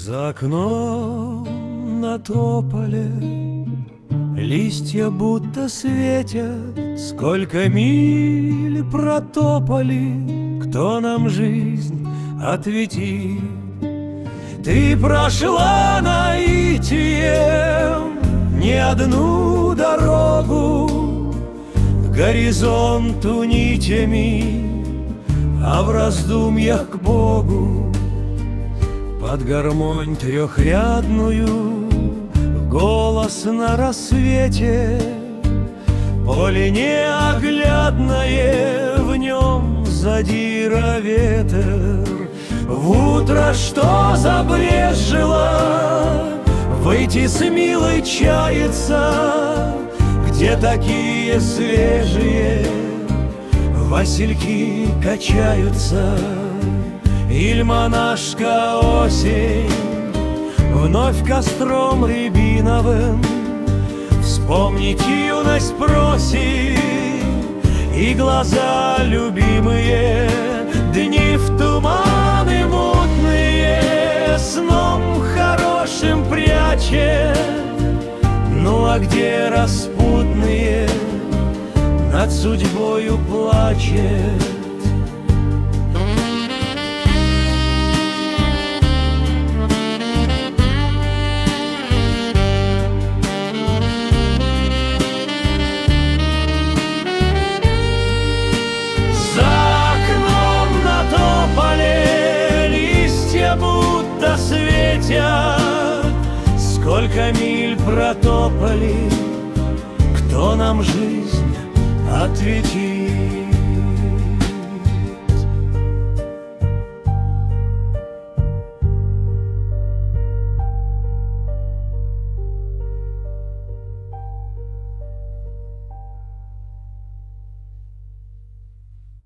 За окном на тополе листья будто светят. Сколько миль протопали, кто нам жизнь ответит? Ты прошла наитием не одну дорогу, к горизонту нитями, а в раздумьях к Богу. Под гармонь трехрядную, голос на рассвете, поле неоглядное, в нем задира ветер. В утро, что забрежило, выйти с милой чается, где такие свежие васильки качаются. Иль монашка осень вновь костром рябиновым вспомнить юность просит, и глаза любимые дни в туманы мутные сном хорошим прячет. Ну а где распутные над судьбою плачет? Будто светят, сколько миль протопали, кто нам жизнь ответит?